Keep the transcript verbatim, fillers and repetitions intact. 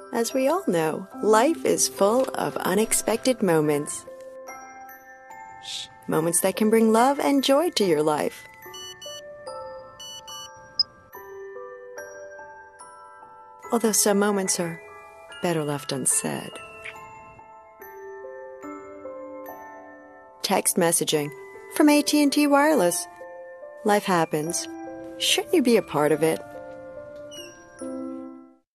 As we all know, life is full of unexpected moments. Shh, moments that can bring love and joy to your life. Although some moments are better left unsaid. Text messaging from A T and T Wireless. Life happens. Shouldn't you be a part of it?